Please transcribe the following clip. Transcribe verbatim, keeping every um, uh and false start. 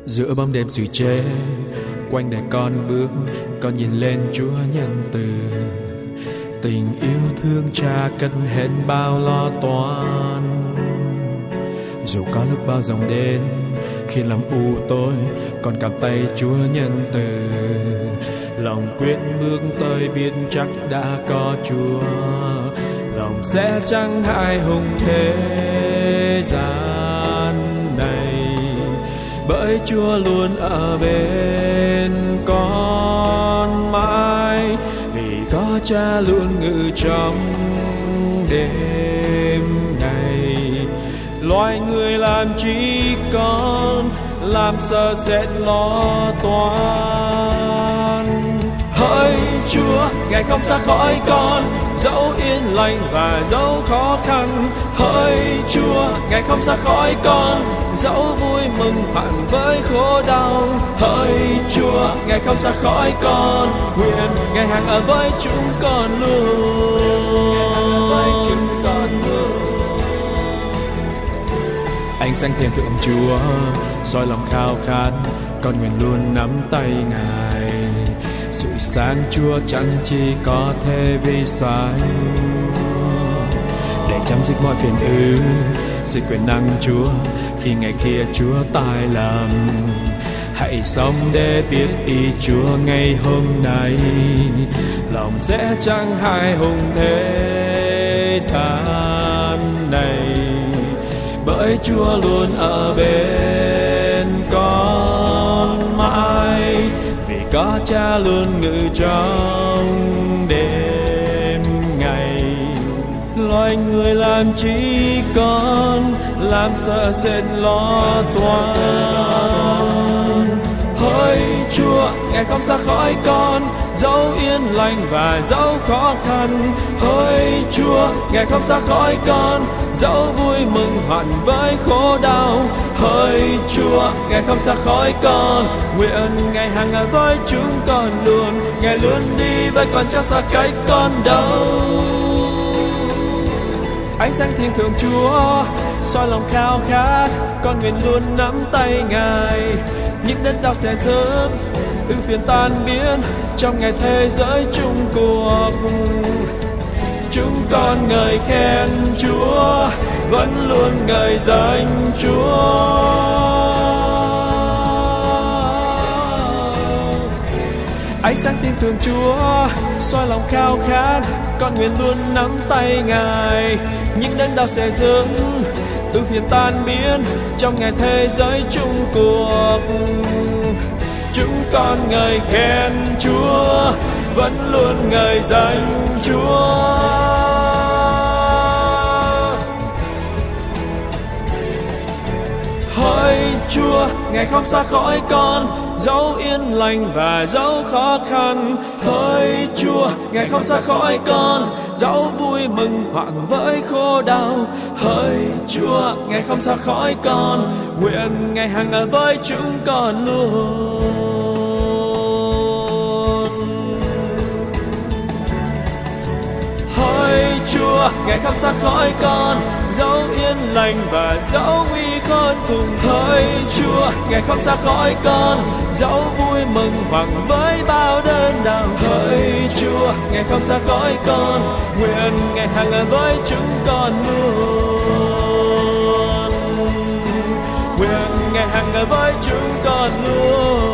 Giữa bóng đêm sự chế, quanh đời con bước, con nhìn lên Chúa nhân từ. Tình yêu thương cha cất hết bao lo toan. Dù có lúc bao dòng đến, khi lòng u tối, con cầm tay Chúa nhân từ. Lòng quyết bước tới biết chắc đã có Chúa, lòng sẽ chẳng hại hùng thế gian này, bởi Chúa luôn ở bên con mãi, vì có Cha luôn ngự trong đêm ngày. Loài người làm chi con, làm sợ sẽ lo toan. Hỡi Chúa, Ngài không xa khỏi con, dẫu yên lành và dẫu khó khăn. Hỡi Chúa, Ngài không xa khỏi con, dẫu vui mừng hoạn với khổ đau. Hỡi Chúa, Ngài không xa khỏi con, nguyện Ngài hằng ở với chúng con luôn. Với chúng con luôn. Ánh sáng thiên thượng Chúa soi lòng khao khát, con nguyện luôn nắm tay Ngài. Sự sáng Chúa chẳng chỉ có thể vì sai, để chấm dứt mọi phiền ưu, dưới quyền năng Chúa khi ngày kia Chúa tái lâm. Hãy sống để biết ý Chúa ngày hôm nay, lòng sẽ chẳng hại hùng thế gian này, bởi Chúa luôn ở bên con mãi, vì có Cha luôn ngự trong đêm ngày. Loài người làm chi con, làm sợ sệt lo toan. Hỡi Chúa, Ngài không xa khỏi con, dẫu yên lành và dẫu khó khăn. Hỡi Chúa, Ngài không xa khỏi con, dẫu vui mừng hoạn với khổ đau. Hỡi Chúa, Ngài không xa khỏi con, nguyện Ngài hằng ở với chúng con luôn. Ngài luôn đi với con, chẳng xa cách con đâu. Ánh sáng thiên thượng Chúa soi lòng khao khát, con nguyện luôn nắm tay Ngài. Những đớn đau sẽ sớm, ưu phiền tan biến trong ngày thế giới chung cuộc. Chúng con ngợi khen Chúa, vẫn luôn ngợi danh Chúa. Ánh sáng thiên thượng Chúa soi lòng khao khát, con nguyện luôn nắm tay Ngài. Những đớn đau sẽ dừng, ưu phiền tan biến trong ngày thế giới chung cuộc. Chúng con ngợi khen Chúa, vẫn luôn ngợi danh Chúa. Hỡi Chúa, Ngài không xa khỏi con, dẫu yên lành và dẫu khó khăn. Hỡi Chúa, Ngài không xa khỏi con, dẫu vui mừng hoạn với khổ đau. Hỡi Chúa, Ngài không xa khỏi con, nguyện Ngài hằng ở với chúng con luôn. Hỡi Chúa, Ngài không xa khỏi con, dẫu yên lành và dẫu nguy khốn cùng. Hỡi Chúa, Ngài không xa khỏi con, dẫu vui mừng hoạn với bao đớn đau. Hỡi Chúa, Ngài không xa khỏi con, nguyện Ngài hằng ở với chúng con luôn. Nguyện Ngài hằng ở với chúng con luôn.